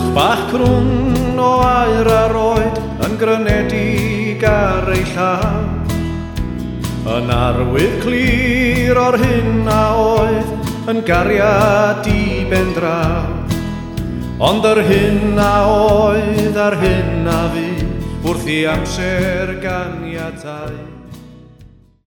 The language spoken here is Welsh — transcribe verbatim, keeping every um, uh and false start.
Cwch bach crwn o aer a roed yn grynedig ar ei llaw, yn arwydd clir o'r hyn a oedd yn gariad i ben draw. Ond yr hyn a oedd a'r hyn a fu wrth i amser ganiatau.